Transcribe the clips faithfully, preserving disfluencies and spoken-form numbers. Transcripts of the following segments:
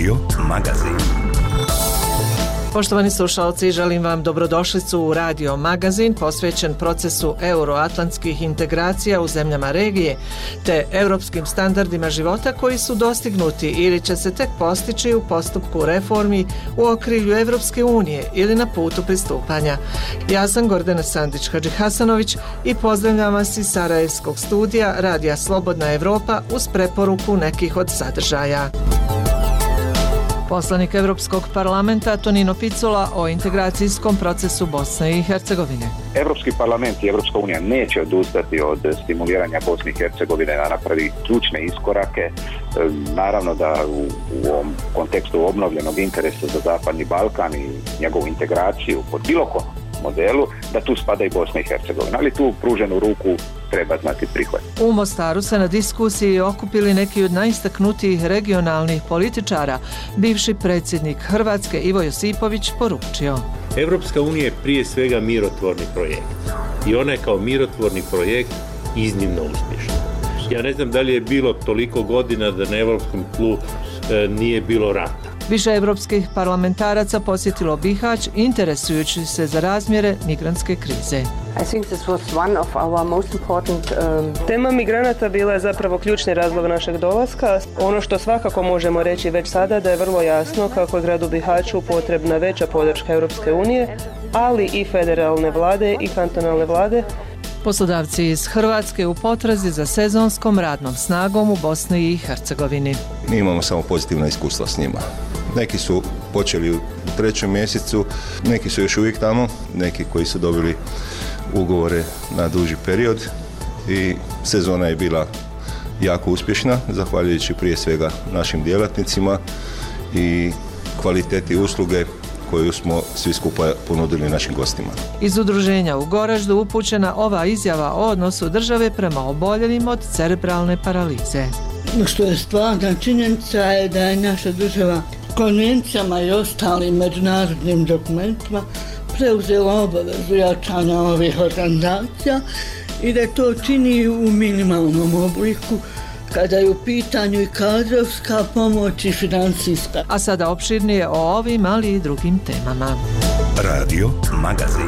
Radio Magazin. Poštovani slušalci, želim vam dobrodošlicu u Radio Magazin posvećen procesu euroatlantskih integracija u zemljama regije te europskim standardima života koji su dostignuti ili će se tek postići u postupku reformi u okrilju Evropske unije ili na putu pristupanja. Ja sam Gordana Sandić-Hadžihasanović i pozdravljam vas iz Sarajevskog studija Radija Slobodna Evropa uz preporuku nekih od sadržaja. Poslanik Evropskog parlamenta Tonino Picula o integracijskom procesu Bosne i Hercegovine. Evropski parlament i Evropska unija neće odustati od stimuliranja Bosne i Hercegovine da napravi ključne iskorake. Naravno da u, u ovom kontekstu obnovljenog interesa za Zapadni Balkan i njegovu integraciju pod bilo kom modelu, da tu spada i Bosna i Hercegovina, ali tu pruženu ruku treba znati prihvatiti. U Mostaru se na diskusiji okupili neki od najistaknutijih regionalnih političara. Bivši predsjednik Hrvatske Ivo Josipović poručio: Evropska unija je prije svega mirotvorni projekt i ona je kao mirotvorni projekt iznimno uspješna. Ja ne znam da li je bilo toliko godina da na evropskom tlu e, nije bilo rata. Više evropskih parlamentaraca posjetilo Bihać interesujući se za razmjere migrantske krize. I think this was one of our most important, um... Tema migranata bila je zapravo ključni razlog našeg dolaska. Ono što svakako možemo reći već sada da je vrlo jasno kako je gradu Bihaću potrebna veća podrška Europske unije, ali i federalne vlade i kantonalne vlade. Poslodavci iz Hrvatske u potrazi za sezonskom radnom snagom u Bosni i Hercegovini. Mi imamo samo pozitivna iskustva s njima. Neki su počeli u trećem mjesecu, neki su još uvijek tamo, neki koji su dobili ugovore na duži period i sezona je bila jako uspješna, zahvaljujući prije svega našim djelatnicima i kvaliteti usluge koju smo svi skupa ponudili našim gostima. Iz udruženja u Goraždu upućena ova izjava o odnosu države prema oboljelim od cerebralne paralize. Što je stvarna činjenica je da je naša država konvencijama i ostalim međunarodnim dokumentima preuzela obavezu jačanja ovih organizacija i da to čini u minimalnom obliku kada je u pitanju i kadrovska pomoć i financijska. A sada opširnije o ovim, ali i drugim temama. Radio Magazin.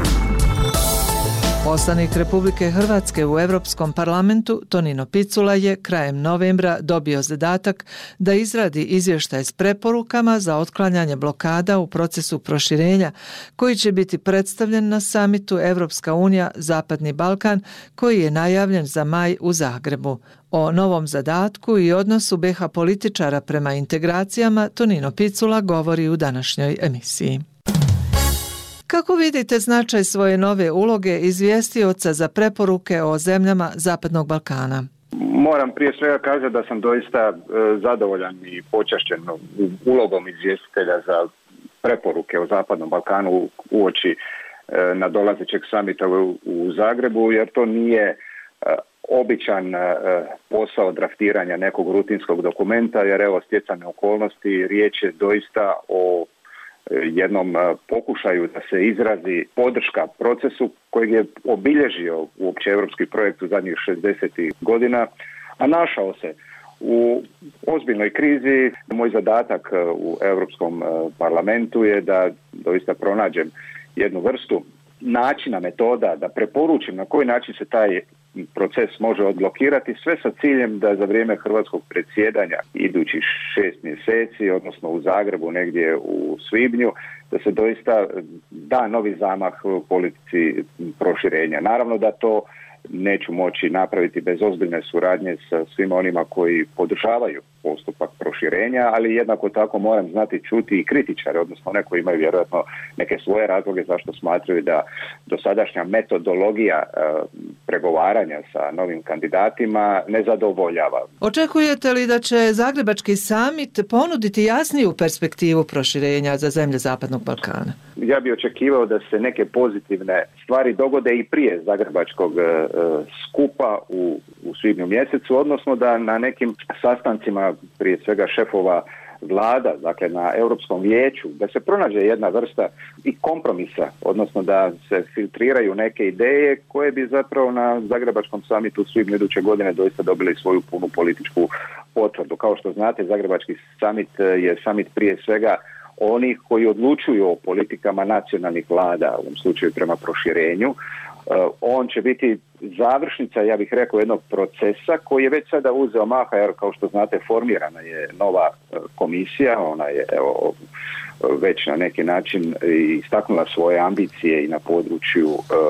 Poslanik Republike Hrvatske u Europskom parlamentu Tonino Picula je krajem novembra dobio zadatak da izradi izvještaj s preporukama za otklanjanje blokada u procesu proširenja koji će biti predstavljen na samitu Evropska unija Zapadni Balkan koji je najavljen za maj u Zagrebu. O novom zadatku i odnosu be ha političara prema integracijama Tonino Picula govori u današnjoj emisiji. Kako vidite značaj svoje nove uloge izvjestioca za preporuke o zemljama Zapadnog Balkana? Moram prije svega kazati da sam doista e, zadovoljan i počašćen ulogom izvjestitelja za preporuke o Zapadnom Balkanu uoči e, nadolazećeg samita u, u Zagrebu, jer to nije e, običan e, posao draftiranja nekog rutinskog dokumenta, jer evo stjecane okolnosti, riječ je doista o jednom pokušaju da se izrazi podrška procesu kojeg je obilježio uopće europski projekt u zadnjih šezdesetih godina, a našao se u ozbiljnoj krizi. Moj zadatak u Europskom parlamentu je da doista pronađem jednu vrstu načina, metoda, da preporučim na koji način se taj proces može odblokirati, sve sa ciljem da za vrijeme hrvatskog predsjedanja idućih šest mjeseci, odnosno u Zagrebu negdje u svibnju, da se doista da novi zamah u politici proširenja. Naravno da to neću moći napraviti bez ozbiljne suradnje sa svima onima koji podržavaju postupak proširenja, ali jednako tako moram znati čuti i kritičare, odnosno one koji imaju vjerojatno neke svoje razloge zašto smatraju da dosadašnja metodologija e, pregovaranja sa novim kandidatima ne zadovoljava. Očekujete li da će Zagrebački samit ponuditi jasniju perspektivu proširenja za zemlje Zapadnog Balkana? Ja bih očekivao da se neke pozitivne stvari dogode i prije Zagrebačkog e, skupa u, u svibnju mjesecu, odnosno da na nekim sastancima prije svega šefova vlada, dakle na Europskom vijeću, da se pronađe jedna vrsta i kompromisa, odnosno da se filtriraju neke ideje koje bi zapravo na Zagrebačkom samitu u svibnju iduće godine doista dobili svoju punu političku potvrdu. Kao što znate, Zagrebački samit je samit prije svega onih koji odlučuju o politikama nacionalnih vlada, u ovom slučaju prema proširenju. On će biti završnica, ja bih rekao, jednog procesa koji je već sada uzeo maha, jer kao što znate formirana je nova komisija, ona je evo, već na neki način istaknula svoje ambicije i na području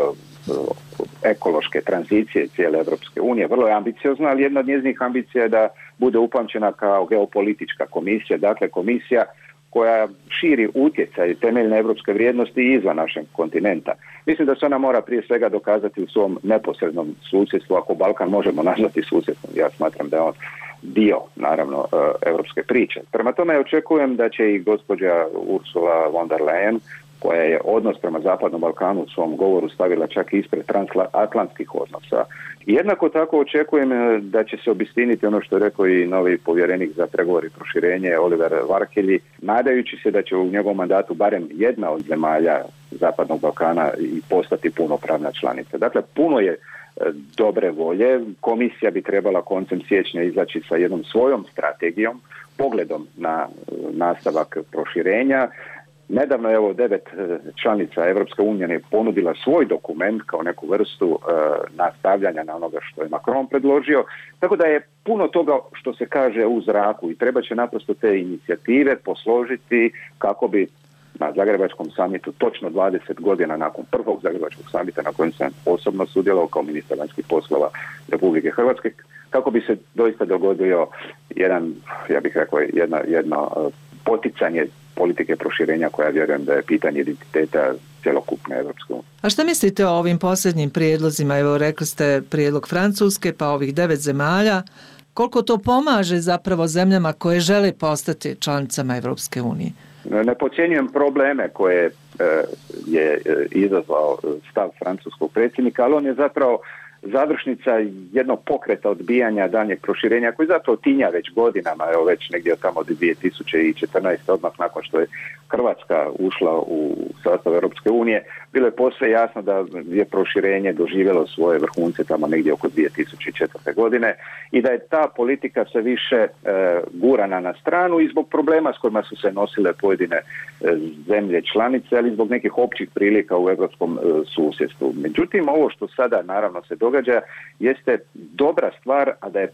ekološke tranzicije cijele Europske unije. Vrlo je ambiciozna, ali jedna od njezinih ambicija je da bude upamćena kao geopolitička komisija, dakle komisija koja širi utjecaj temeljne europske vrijednosti i izvan našeg kontinenta. Mislim da se ona mora prije svega dokazati u svom neposrednom susjedstvu, ako Balkan možemo nazvati susjedstvom. Ja smatram da je on dio, naravno, europske priče. Prema tome očekujem da će i gospođa Ursula von der Leyen, koja je odnos prema Zapadnom Balkanu u svom govoru stavila čak i ispred transatlantskih odnosa. Jednako tako očekujem da će se obistiniti ono što je rekao i novi povjerenik za pregovore i proširenje Oliver Varhelyi, nadajući se da će u njegovom mandatu barem jedna od zemalja Zapadnog Balkana i postati punopravna članica. Dakle, puno je dobre volje. Komisija bi trebala koncem siječnja izaći sa jednom svojom strategijom, pogledom na nastavak proširenja. Nedavno je evo devet članica Europske unije ponudila svoj dokument kao neku vrstu e, nastavljanja na onoga što je Macron predložio, tako da je puno toga što se kaže u zraku i treba će naprosto te inicijative posložiti kako bi na Zagrebačkom samitu točno dvadeset godina nakon prvog Zagrebačkog samita na kojem sam osobno sudjelovao kao ministar vanjskih poslova Republike Hrvatske, kako bi se doista dogodio jedan, ja bih rekao, jedna, jedno poticanje politike proširenja koja vjerujem da je pitanje identiteta cjelokupne Evropske unije. A šta mislite o ovim posljednjim prijedlozima? Evo, rekli ste prijedlog Francuske, pa ovih devet zemalja. Koliko to pomaže zapravo zemljama koje žele postati članicama Evropske unije? Ne podcjenjujem probleme koje je izazvao stav francuskog predsjednika, ali on je zapravo završnica jednog pokreta odbijanja daljnjeg proširenja koji zapravo tinja već godinama, evo već negdje tamo od dvije tisuće četrnaeste. odmah nakon što je Hrvatska ušla u sastav Europske unije, bilo je posve jasno da je proširenje doživjelo svoje vrhunce tamo negdje oko dvije tisuće četvrte. godine i da je ta politika sve više e, gurana na stranu i zbog problema s kojima su se nosile pojedine e, zemlje članice, ali zbog nekih općih prilika u europskom e, susjedstvu. Međutim, ovo što sada naravno se događa jeste dobra stvar, a da je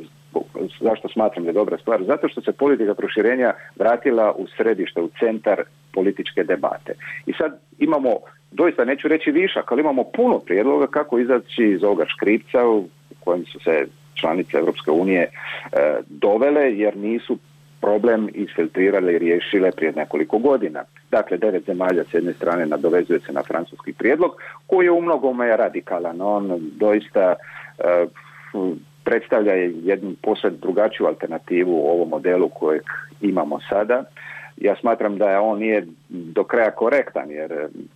zašto smatram da je dobra stvar? Zato što se politika proširenja vratila u središte, u centar političke debate. I sad imamo, doista neću reći višak, ali imamo puno prijedloga kako izaći iz ovoga škripca u kojem su se članice Europske unije e, dovele, jer nisu problem isfiltrirale i riješile prije nekoliko godina. Dakle, devet zemalja s jedne strane nadovezuje se na francuski prijedlog, koji je u mnogome radikalan. On doista e, predstavlja jednu posve drugačiju alternativu u ovom modelu kojeg imamo sada. Ja smatram da on nije do kraja korektan, jer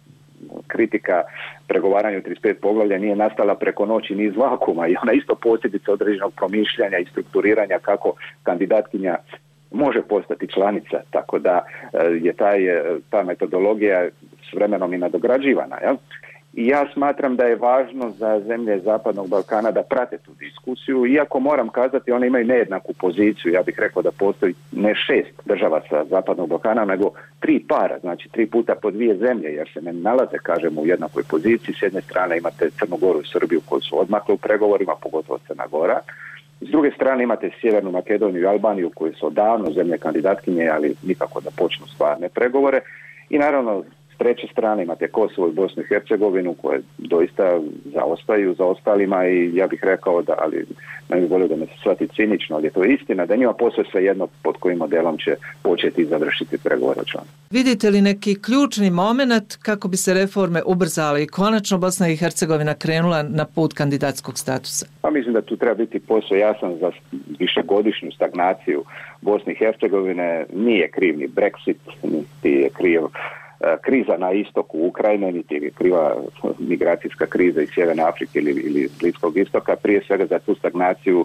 kritika pregovaranju trideset pet poglavlja nije nastala preko noći ni iz vakuma i ona isto posljedica određenog promišljanja i strukturiranja kako kandidatkinja može postati članica, tako da je taj, ta metodologija s vremenom i nadograđivana. Jel? I ja smatram da je važno za zemlje Zapadnog Balkana da prate tu diskusiju, iako moram kazati one imaju nejednaku poziciju. Ja bih rekao da postoji ne šest država sa Zapadnog Balkana, nego tri para, znači tri puta po dvije zemlje, jer se ne nalaze, kažemo, u jednakoj poziciji. S jedne strane imate Crnu Goru i Srbiju koji su odmakle u pregovorima, pogotovo Crna Gora. S druge strane imate Sjevernu Makedoniju i Albaniju koji su odavno zemlje kandidatkinje, ali nikako da počnu stvarne pregovore. I naravno, s treće strane imate Kosovo i Bosnu i Hercegovinu koje doista zaostaju za ostalima i ja bih rekao da, ali ne bih volio da me se shvati cinično, ali je to istina, da njima posve sve jedno pod kojim modelom će početi i završiti pregovore o članstvu. Vidite li neki ključni moment kako bi se reforme ubrzale i konačno Bosna i Hercegovina krenula na put kandidatskog statusa? Pa mislim da tu treba biti posve jasan za višegodišnju stagnaciju Bosne i Hercegovine. Nije kriv ni Brexit, niti je kriv kriza na istoku Ukrajine, niti je kriva migracijska kriza iz Sjeverne Afrike ili, ili Bliskog istoka. Prije svega za tu stagnaciju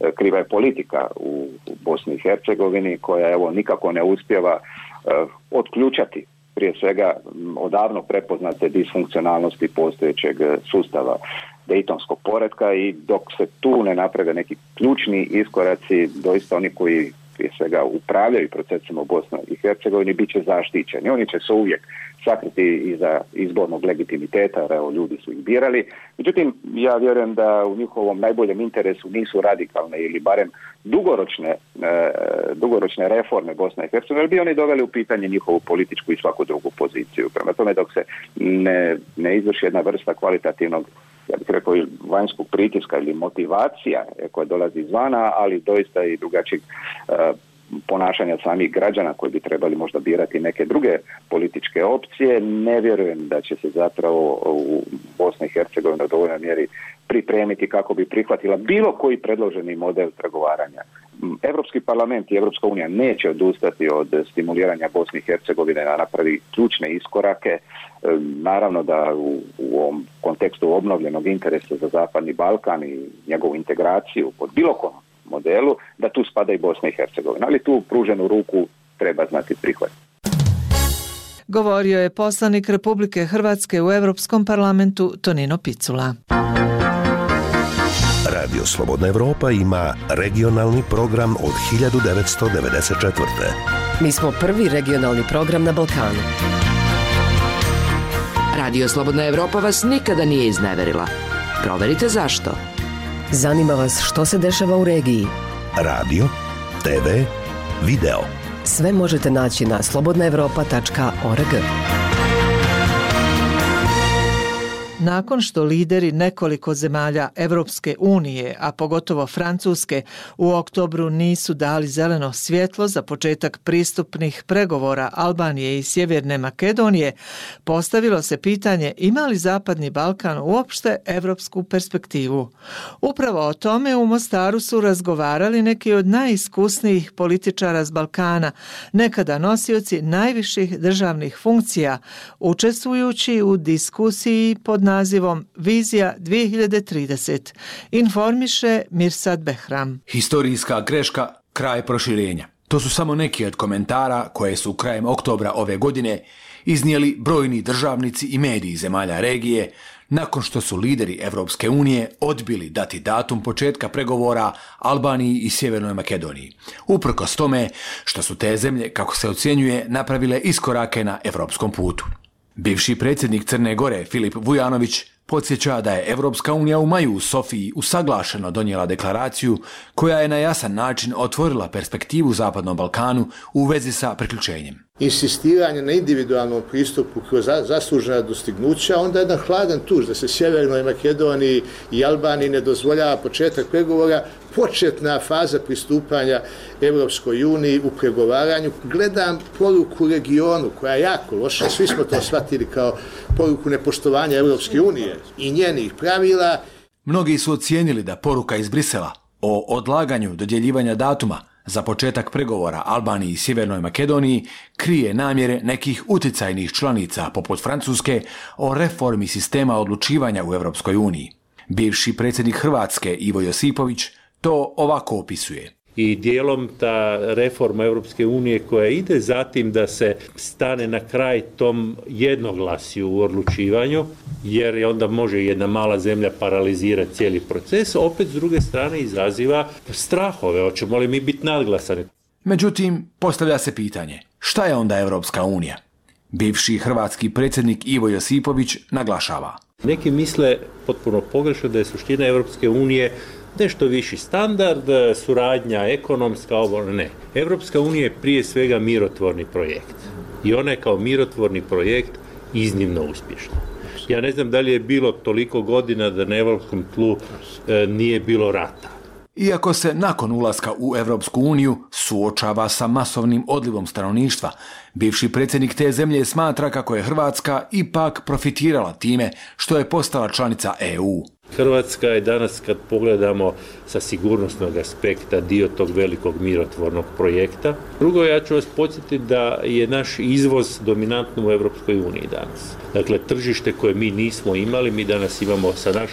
kriva je politika u Bosni i Hercegovini koja evo nikako ne uspijeva otključati prije svega odavno prepoznate disfunkcionalnosti postojećeg sustava dejtonskog poretka i dok se tu ne naprave neki ključni iskoraci, doista oni koji prije svega upravljaju procesima u Bosni i Hercegovini bit će zaštićeni. Oni će se uvijek sakriti iza izbornog legitimiteta, jer evo ljudi su ih birali. Međutim, ja vjerujem da u njihovom najboljem interesu nisu radikalne ili barem dugoročne, e, dugoročne reforme Bosne i Hercegovine, jer bi oni doveli u pitanje njihovu političku i svaku drugu poziciju. Prema tome, dok se ne, ne izvrši jedna vrsta kvalitativnog, ja bih rekao, vanjskog pritiska ili motivacija koja dolazi izvana, ali doista i drugačijeg e, ponašanja samih građana koji bi trebali možda birati neke druge političke opcije, ne vjerujem da će se zapravo u Bosni i Hercegovini u dovoljnoj mjeri pripremiti kako bi prihvatila bilo koji predloženi model pregovaranja. Europski parlament i Europska unija neće odustati od stimuliranja Bosne i Hercegovine da napravi ključne iskorake. Naravno da u, u ovom kontekstu obnovljenog interesa za Zapadni Balkan i njegovu integraciju pod bilo kom modelu, da tu spada i Bosna i Hercegovina, ali tu pruženu ruku treba znati prihvatiti. Govorio je poslanik Republike Hrvatske u Europskom parlamentu Tonino Picula. Radio Slobodna Evropa ima regionalni program od hiljadu devetsto devedeset četvrte. Mi smo prvi regionalni program na Balkanu. Radio Slobodna Evropa vas nikada nije izneverila. Proverite zašto. Zanima vas što se dešava u regiji. Radio, te ve, video. Sve možete naći na slobodna evropa tačka org. Nakon što lideri nekoliko zemalja Evropske unije, a pogotovo Francuske, u oktobru nisu dali zeleno svjetlo za početak pristupnih pregovora Albanije i Sjeverne Makedonije, postavilo se pitanje ima li Zapadni Balkan uopšte evropsku perspektivu. Upravo o tome u Mostaru su razgovarali neki od najiskusnijih političara s Balkana, nekada nosioci najviših državnih funkcija, učestvujući u diskusiji pod nazivom Vizija dvije hiljade trideset. Informiše Mirsad Behram. Historijska greška, kraj proširenja. To su samo neki od komentara koje su krajem oktobra ove godine iznijeli brojni državnici i mediji zemalja regije nakon što su lideri Evropske unije odbili dati datum početka pregovora Albaniji i Sjevernoj Makedoniji. Uprkos tome što su te zemlje, kako se ocjenjuje, napravile iskorake na evropskom putu. Bivši predsjednik Crne Gore Filip Vujanović podsjeća da je Evropska unija u maju u Sofiji usaglašeno donijela deklaraciju koja je na jasan način otvorila perspektivu Zapadnom Balkanu u vezi sa priključenjem. Insistiranje na individualnom pristupu kroz zaslužena dostignuća, onda je jedan hladan tuž da se Sjevernoj Makedoniji i Albaniji ne dozvoljava početak pregovora, početna faza pristupanja Evropskoj uniji u pregovaranju. Gledam poruku regionu koja je jako loša, svi smo to shvatili kao poruku nepoštovanja Evropske unije i njenih pravila. Mnogi su ocijenili da poruka iz Brisela o odlaganju dodjeljivanja datuma za početak pregovora Albaniji i Sjevernoj Makedoniji krije namjere nekih uticajnih članica poput Francuske o reformi sistema odlučivanja u Evropskoj uniji. Bivši predsjednik Hrvatske Ivo Josipović to ovako opisuje. I dijelom ta reforma Europske unije koja ide zatim da se stane na kraj tom jednoglasju u odlučivanju, jer je onda može jedna mala zemlja paralizirati cijeli proces, opet s druge strane izaziva strahove, hoćemo li mi biti nadglasani. Međutim, postavlja se pitanje, šta je onda Europska unija? Bivši hrvatski predsjednik Ivo Josipović naglašava. Neki misle potpuno pogrešno da je suština Europske unije nešto viši standard, suradnja ekonomska, ovo ne. Evropska unija je prije svega mirotvorni projekt. I ona je kao mirotvorni projekt iznimno uspješna. Ja ne znam da li je bilo toliko godina da na evropskom tlu e, nije bilo rata. Iako se nakon ulaska u Evropsku uniju suočava sa masovnim odlivom stanovništva, bivši predsjednik te zemlje smatra kako je Hrvatska ipak profitirala time što je postala članica E U. Hrvatska je danas, kad pogledamo sa sigurnosnog aspekta, dio tog velikog mirotvornog projekta. Drugo, ja ću vas podsjetiti da je naš izvoz dominantno u Europskoj uniji danas. Dakle, tržište koje mi nismo imali, mi danas imamo sa našom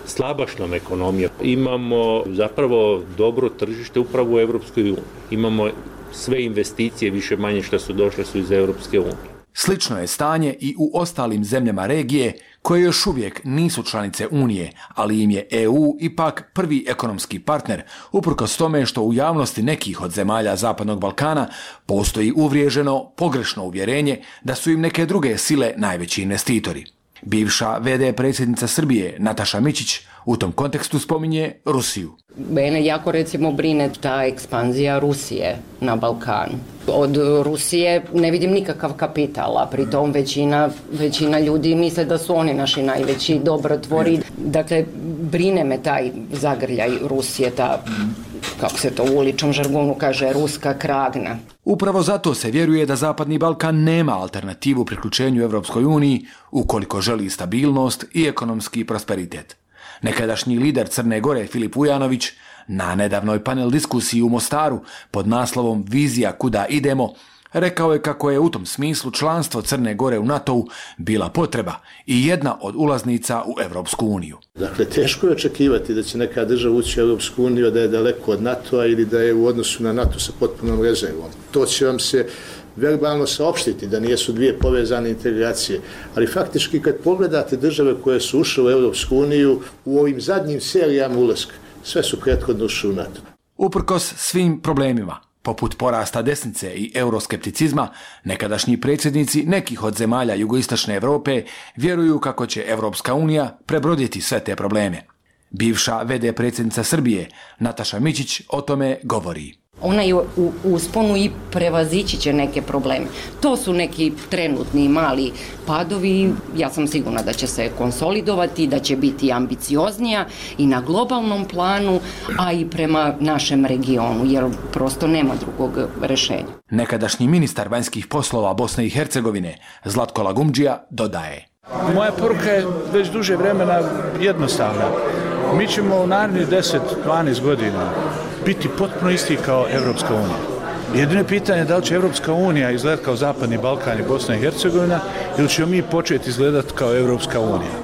slabašnom ekonomijom. Imamo zapravo dobro tržište upravo u Europskoj uniji. Imamo sve investicije više manje što su došle su iz Europske unije. Slično je stanje i u ostalim zemljama regije koje još uvijek nisu članice Unije, ali im je E U ipak prvi ekonomski partner, uprkos tome što u javnosti nekih od zemalja Zapadnog Balkana postoji uvriježeno, pogrešno uvjerenje da su im neke druge sile najveći investitori. Bivša ve de predsjednica Srbije Nataša Mićić u tom kontekstu spominje Rusiju. Mene jako recimo brine ta ekspanzija Rusije na Balkanu. Od Rusije ne vidim nikakav kapital, a pritom većina, većina ljudi misle da su oni naši najveći dobrotvori. Dakle, brine me taj zagrljaj Rusije, ta, kako se to u uličnom žargonu kaže, ruska kragna. Upravo zato se vjeruje da Zapadni Balkan nema alternativu priključenju Europskoj uniji ukoliko želi stabilnost i ekonomski prosperitet. Nekadašnji lider Crne Gore Filip Vujanović na nedavnoj panel diskusiji u Mostaru pod naslovom Vizija kuda idemo rekao je kako je u tom smislu članstvo Crne Gore u NATO-u bila potreba i jedna od ulaznica u Europsku uniju. Dakle, teško je očekivati da će neka država ući u Europsku uniju da je daleko od NATO-a ili da je u odnosu na NATO sa potpunom rezervom. To će vam se verbalno saopštiti da nijesu dvije povezane integracije, ali faktički kad pogledate države koje su ušle u Europsku uniju u ovim zadnjim serijama ulaska, sve su prethodno ušle u NATO. Uprkos svim problemima, poput porasta desnice i euroskepticizma, nekadašnji predsjednici nekih od zemalja jugoistočne Europe vjeruju kako će Europska unija prebroditi sve te probleme. Bivša ve de predsjednica Srbije Nataša Mićić o tome govori. Ona je u usponu i prevazići će neke probleme. To su neki trenutni mali padovi. Ja sam sigurna da će se konsolidovati, da će biti ambicioznija i na globalnom planu, a i prema našem regionu, jer prosto nema drugog rješenja. Nekadašnji ministar vanjskih poslova Bosne i Hercegovine Zlatko Lagumdžija dodaje. Moja poruka je već duže vremena jednostavna. Mi ćemo u narednih deset do dvanaest godina biti potpuno isti kao Europska unija. Jedino pitanje je da li će Europska unija izgledati kao Zapadni Balkan i Bosna i Hercegovina ili ćemo mi početi izgledati kao Europska unija.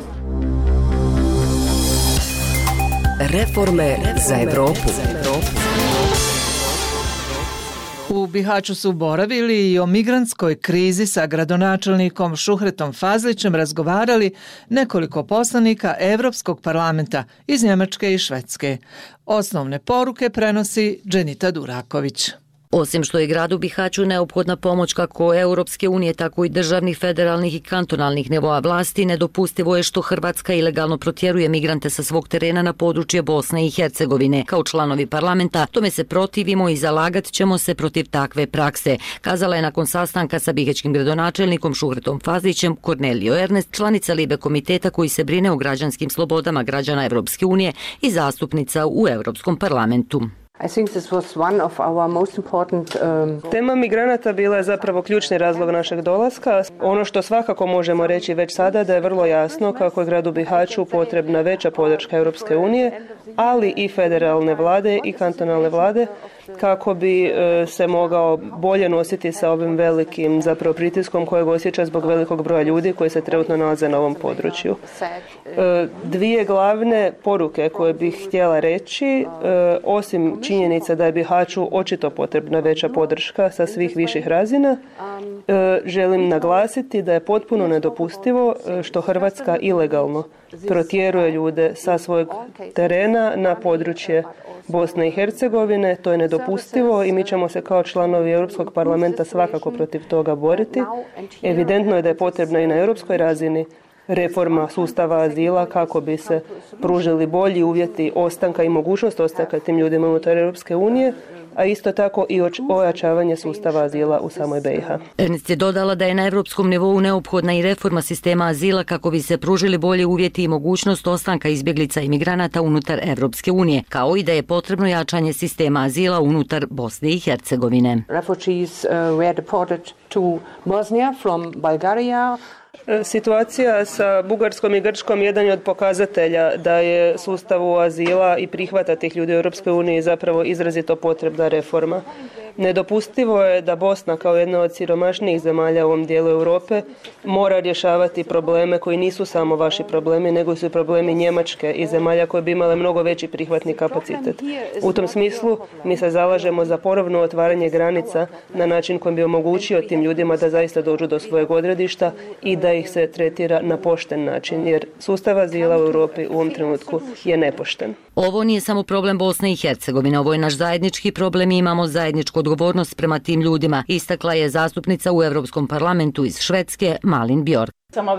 Reforme za Evropu. U Bihaću su boravili i o migrantskoj krizi sa gradonačelnikom Šuhretom Fazlićem razgovarali nekoliko poslanika Evropskog parlamenta iz Njemačke i Švedske. Osnovne poruke prenosi Dženita Duraković. Osim što je gradu Bihaću neophodna pomoć kako Europske unije, tako i državnih, federalnih i kantonalnih nivoa vlasti, nedopustivo je što Hrvatska ilegalno protjeruje migrante sa svog terena na područje Bosne i Hercegovine. Kao članovi parlamenta tome se protivimo i zalagat ćemo se protiv takve prakse, kazala je nakon sastanka sa bihaćkim gradonačelnikom Šuhretom Fazlićem Kornelio Ernest, članica Libe komiteta koji se brine o građanskim slobodama građana Europske unije i zastupnica u Europskom parlamentu. I think this was one of our most important, um... Tema migranata bila je zapravo ključni razlog našeg dolaska. Ono što svakako možemo reći već sada da je vrlo jasno kako je gradu Bihaću potrebna veća podrška Europske unije, ali i federalne vlade i kantonalne vlade kako bi e, se mogao bolje nositi sa ovim velikim zapravo pritiskom kojeg osjeća zbog velikog broja ljudi koji se trenutno nalaze na ovom području. E, dvije glavne poruke koje bih htjela reći, e, osim činjenica da je Bihaću očito potrebna veća podrška sa svih viših razina, e, želim naglasiti da je potpuno nedopustivo što Hrvatska ilegalno protjeruje ljude sa svojeg terena na područje Bosne i Hercegovine. To je nedopustivo i mi ćemo se kao članovi Europskog parlamenta svakako protiv toga boriti. Evidentno je da je potrebna i na europskoj razini reforma sustava azila kako bi se pružili bolji uvjeti ostanka i mogućnost ostanka tim ljudima unutar Europske unije, a isto tako i ojačavanje sustava azila u samoj be i ha. Ernst je dodala da je na europskom nivou neophodna i reforma sistema azila kako bi se pružili bolji uvjeti i mogućnost ostanka izbjeglica i migranata unutar Europske unije, kao i da je potrebno jačanje sistema azila unutar Bosne i Hercegovine. Refugees uh, were deported to Bosnia from Bulgaria. Situacija sa Bugarskom i Grčkom jedan je od pokazatelja da je sustavu azila i prihvata tih ljudi u Europskoj uniji zapravo izrazito potrebna reforma. Nedopustivo je da Bosna kao jedna od siromašnijih zemalja u ovom dijelu Europe mora rješavati probleme koji nisu samo vaši problemi, nego su problemi Njemačke i zemalja koje bi imale mnogo veći prihvatni kapacitet. U tom smislu mi se zalažemo za ponovno otvaranje granica na način kojim bi omogućio tim ljudima da zaista dođu do svojeg odredišta i da ih se tretira na pošten način, jer sustav azila u Europi u ovom trenutku je nepošten. Ovo nije samo problem Bosne i Hercegovine, ovo je naš zajednički problem i imamo zajedničku odgovornost prema tim ljudima, istakla je zastupnica u Europskom parlamentu iz Švedske Malin Bjork.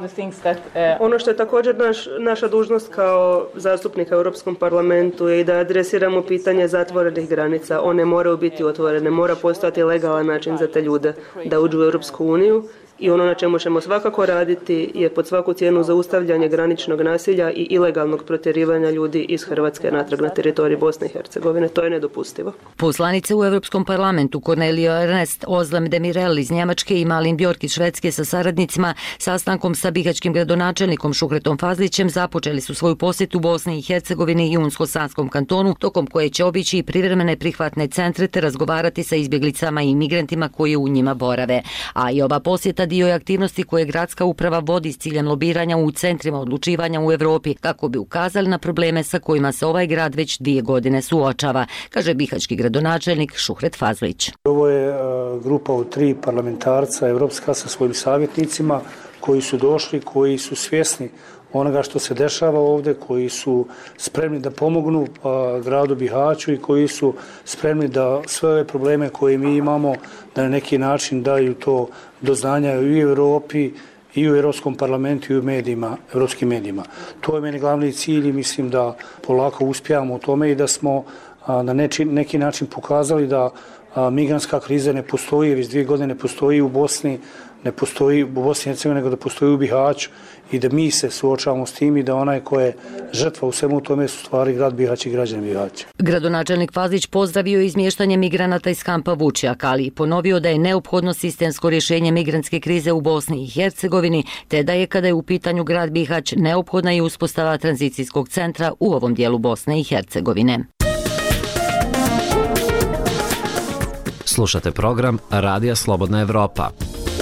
Ono što je također naš, naša dužnost kao zastupnika u Europskom parlamentu je i da adresiramo pitanje zatvorenih granica. One moraju biti otvorene, mora postojati legalan način za te ljude da uđu u Europsku uniju. I ono na čemu ćemo svakako raditi je pod svaku cijenu zaustavljanje graničnog nasilja i ilegalnog protjerivanja ljudi iz Hrvatske natrag na teritorij Bosne i Hercegovine. To je nedopustivo. Poslanice u Europskom parlamentu Cornelio Ernst, Ozlem Demirel iz Njemačke i Malin Bjork iz Švedske sa saradnicima sastankom sa bihaćkim gradonačelnikom Šuhretom Fazlićem započeli su svoju posjetu Bosni i Hercegovini i Unsko-Sanskom kantonu, tokom koje će obići i privremene prihvatne centre te razgovarati sa izbjeglicama i migrantima koji u njima borave. A i ova posjeta dio je aktivnosti koje gradska uprava vodi s ciljem lobiranja u centrima odlučivanja u Europi kako bi ukazali na probleme sa kojima se ovaj grad već dvije godine suočava, kaže bihaćki gradonačelnik Šuhret Fazlić. Ovo je grupa od tri parlamentarca europska sa svojim savjetnicima koji su došli, koji su svjesni onoga što se dešava ovdje, koji su spremni da pomognu a, gradu Bihaću i koji su spremni da sve ove probleme koje mi imamo da na neki način daju to do znanja i u Europi i u Europskom parlamentu i u medijima, europskim medijima. To je meni glavni cilj i mislim da polako uspijamo u tome i da smo a, na neči, neki način pokazali da a, migrantska kriza ne postoji, već dvije godine ne postoji u Bosni, ne postoji u Bosni i Hercegovini, nego da postoji u Bihaću i da mi se suočavamo s tim i da onaj ko je žrtva u svemu tome su stvari grad Bihać i građani Bihaća. Gradonačelnik Fazlić pozdravio izmještanje migranata iz kampa Vučjak, ali i ponovio da je neophodno sistemsko rješenje migrantske krize u Bosni i Hercegovini, te da je kada je u pitanju grad Bihać neophodna i uspostava tranzicijskog centra u ovom dijelu Bosne i Hercegovine. Slušate program Radija Slobodna Evropa.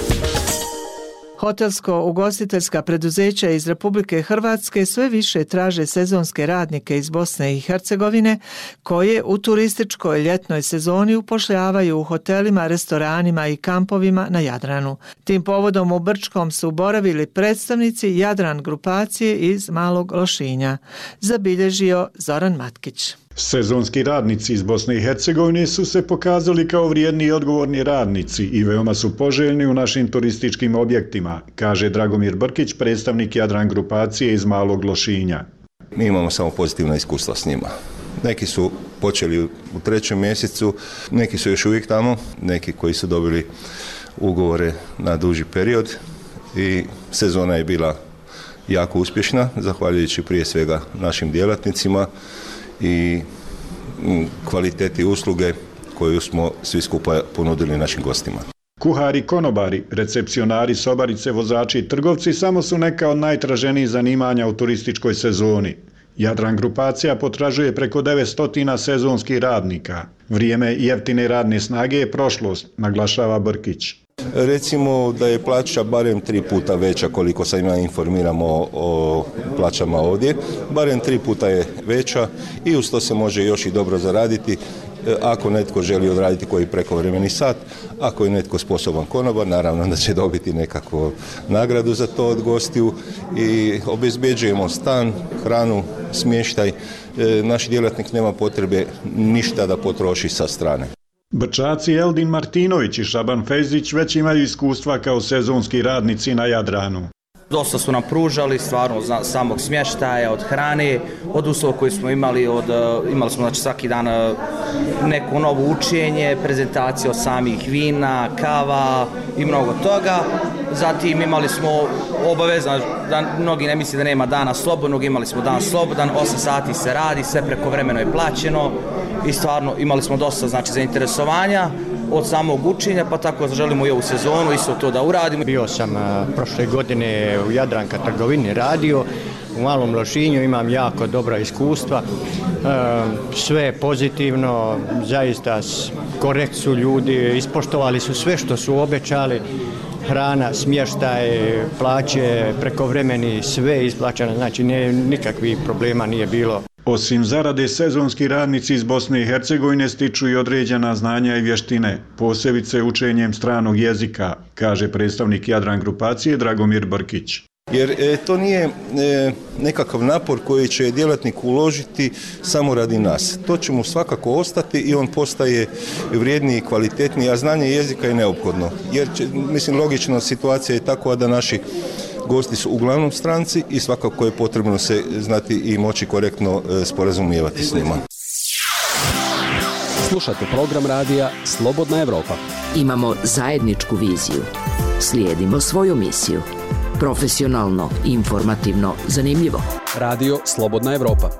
Hotelsko-ugostiteljska preduzeća iz Republike Hrvatske sve više traže sezonske radnike iz Bosne i Hercegovine koje u turističkoj ljetnoj sezoni upošljavaju u hotelima, restoranima i kampovima na Jadranu. Tim povodom u Brčkom su boravili predstavnici Jadran grupacije iz Malog Lošinja, zabilježio Zoran Matkić. Sezonski radnici iz Bosne i Hercegovine su se pokazali kao vrijedni i odgovorni radnici i veoma su poželjni u našim turističkim objektima, kaže Dragomir Brkić, predstavnik Jadran grupacije iz Malog Lošinja. Mi imamo samo pozitivna iskustva s njima. Neki su počeli u trećem mjesecu, neki su još uvijek tamo, neki koji su dobili ugovore na duži period i sezona je bila jako uspješna, zahvaljujući prije svega našim djelatnicima i kvaliteti usluge koju smo svi skupa ponudili našim gostima. Kuhari, konobari, recepcionari, sobarice, vozači i trgovci samo su neka od najtraženijih zanimanja u turističkoj sezoni. Jadran grupacija potražuje preko devetsto sezonskih radnika. Vrijeme jeftine radne snage je prošlost, naglašava Brkić. Recimo da je plaća barem tri puta veća, koliko sam ja informiramo o, o plaćama ovdje, barem tri puta je veća i uz to se može još i dobro zaraditi ako netko želi odraditi koji prekovremeni sat, ako je netko sposoban konobar, naravno da će dobiti nekakvu nagradu za to od gostiju i obezbeđujemo stan, hranu, smještaj. Naš djelatnik nema potrebe ništa da potroši sa strane. Brčaci Eldin Martinović i Šaban Fejzić već imaju iskustva kao sezonski radnici na Jadranu. Dosta su nam pružali, stvarno od samog smještaja, od hrane, od uslova koje smo imali, od, imali smo znači, svaki dan neko novo učenje, prezentacije od samih vina, kava i mnogo toga. Zatim imali smo obavezno, da mnogi ne misli da nema dana slobodnog, imali smo dan slobodan, osam sati se radi, sve prekovremeno je plaćeno i stvarno imali smo dosta znači, zainteresovanja od samog učenja, pa tako želimo i ovu sezonu isto to da uradimo. Bio sam uh, prošle godine u Jadranka trgovini radio, u Malom Lošinju, imam jako dobra iskustva, sve je pozitivno, zaista korekt su ljudi, ispoštovali su sve što su obećali, hrana, smještaj, plaće, prekovremeni, sve isplaćeno, znači ne, nikakvih problema nije bilo. Osim zarade, sezonski radnici iz Bosne i Hercegovine stiču i određena znanja i vještine, posebice učenjem stranog jezika, kaže predstavnik Jadran grupacije Dragomir Brkić. Jer e, to nije e, nekakav napor koji će djelatnik uložiti samo radi nas. To će mu svakako ostati i on postaje vrijedniji i kvalitetniji, a znanje jezika je neophodno. Jer će, mislim, logično situacija je takva da naši gosti su uglavnom stranci i svakako je potrebno se znati i moći korektno e, sporazumijevati s njima. Slušate program radija Slobodna Evropa. Imamo zajedničku viziju. Slijedimo svoju misiju. Profesionalno, informativno, zanimljivo. Radio Slobodna Evropa.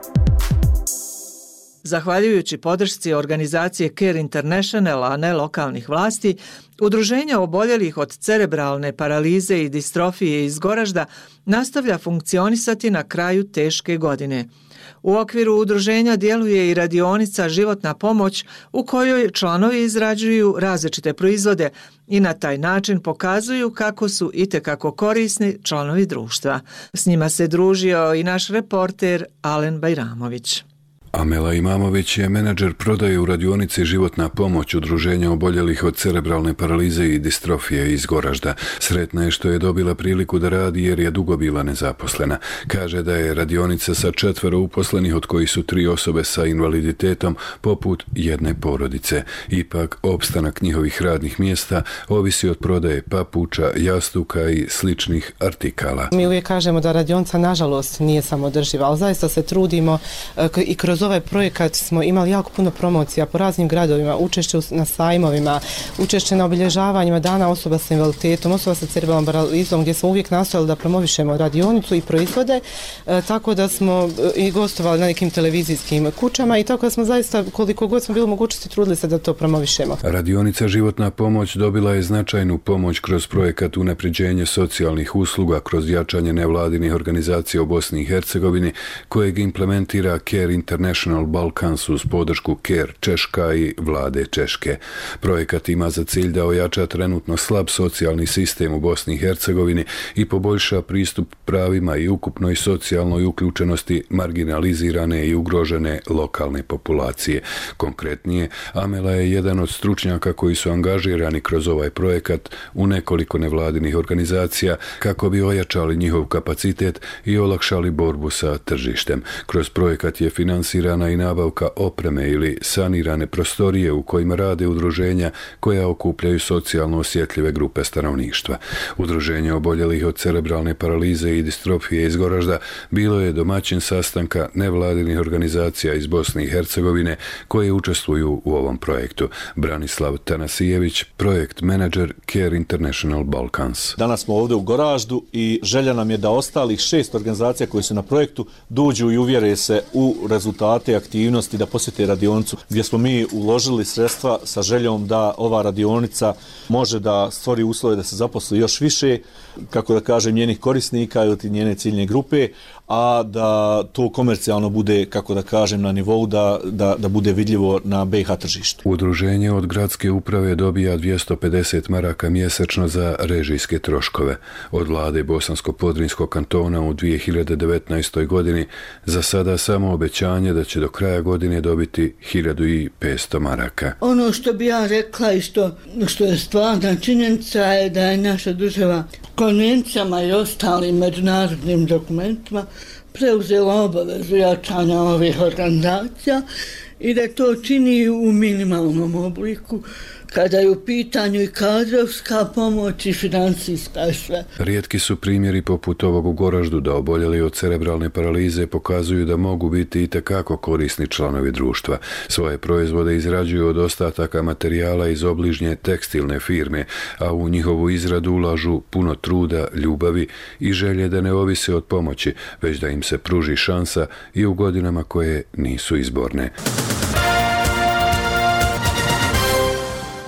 Zahvaljujući podršci organizacije Care International, a ne lokalnih vlasti, Udruženje oboljelih od cerebralne paralize i distrofije iz Goražda nastavlja funkcionisati na kraju teške godine. U okviru udruženja djeluje i radionica Životna pomoć u kojoj članovi izrađuju različite proizvode i na taj način pokazuju kako su itekako korisni članovi društva. S njima se družio i naš reporter Alen Bajramović. Amela Imamović je menadžer prodaje u radionici Životna pomoć Udruženja oboljelih od cerebralne paralize i distrofije iz Goražda. Sretna je što je dobila priliku da radi jer je dugo bila nezaposlena. Kaže da je radionica sa četvero uposlenih, od kojih su tri osobe sa invaliditetom, poput jedne porodice. Ipak, opstanak njihovih radnih mjesta ovisi od prodaje papuča, jastuka i sličnih artikala. Mi uvijek kažemo da radionica nažalost nije samodrživa, ali zaista se trudimo i kroz ovaj projekat smo imali jako puno promocija po raznim gradovima, učešće na sajmovima, učešće na obilježavanjima dana osoba sa invaliditetom, osoba sa cerebralnom paralizom, gdje smo uvijek nastojali da promovišemo radionicu i proizvode, e, tako da smo i gostovali na nekim televizijskim kućama i tako da smo zaista, koliko god smo bili mogućnosti, trudili se da to promovišemo. Radionica Životna pomoć dobila je značajnu pomoć kroz projekat unapređenje socijalnih usluga kroz jačanje nevladinih organizacija u Bosni i Hercegovini, kojeg implementira Care International Balkans uz podršku Care Češka i vlade Češke. Projekat ima za cilj da ojača trenutno slab socijalni sistem u Bosni i Hercegovini i poboljša pristup pravima i ukupnoj socijalnoj uključenosti marginalizirane i ugrožene lokalne populacije. Konkretnije, Amela je jedan od stručnjaka koji su angažirani kroz ovaj projekat u nekoliko nevladinih organizacija kako bi ojačali njihov kapacitet i olakšali borbu sa tržištem. Kroz projekat je finansirana i nabavka opreme ili sanirane prostorije u kojima rade udruženja koja okupljaju socijalno osjetljive grupe stanovništva. Udruženje oboljelih od cerebralne paralize i distrofije iz Goražda bilo je domaćin sastanka nevladinih organizacija iz Bosne i Hercegovine koje učestvuju u ovom projektu. Branislav Tanasijević, projekt menadžer Care International Balkans. Danas smo ovdje u Goraždu i želja nam je da ostalih šest organizacija koji su na projektu dođu i uvjere se u rezultate aktivnosti, da posjete radionicu gdje smo mi uložili sredstva sa željom da ova radionica može da stvori uslove da se zaposli još više, kako da kažem, njenih korisnika ili njene ciljne grupe, a da to komercijalno bude, kako da kažem, na nivou da, da, da bude vidljivo na be i ha tržištu. Udruženje od gradske uprave dobija dvjesto pedeset maraka mjesečno za režijske troškove. Od vlade Bosansko-Podrinjskog kantona u dvije hiljade devetnaestoj. godini za sada samo obećanje da će do kraja godine dobiti hiljadu petsto maraka. Ono što bi ja rekla i što, što je stvarna činjenica je da je naša država konvencijama i ostalim međunarodnim dokumentima preuzela obavezu jačanja ovih organizacija i da to čini u minimalnom obliku kada je u pitanju i kadrovska pomoć i financijska i sve. Rijetki su primjeri poput ovog u Goraždu da oboljeli od cerebralne paralize pokazuju da mogu biti itekako korisni članovi društva. Svoje proizvode izrađuju od ostataka materijala iz obližnje tekstilne firme, a u njihovu izradu ulažu puno truda, ljubavi i želje da ne ovise od pomoći, već da im se pruži šansa i u godinama koje nisu izborne.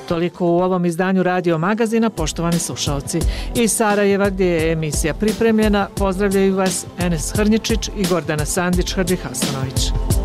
Toliko u ovom izdanju Radio Magazina, poštovani slušalci. Iz Sarajeva, gdje je emisija pripremljena, pozdravljaju vas Enes Hrnječić i Gordana Sandić-Hadžihasanović.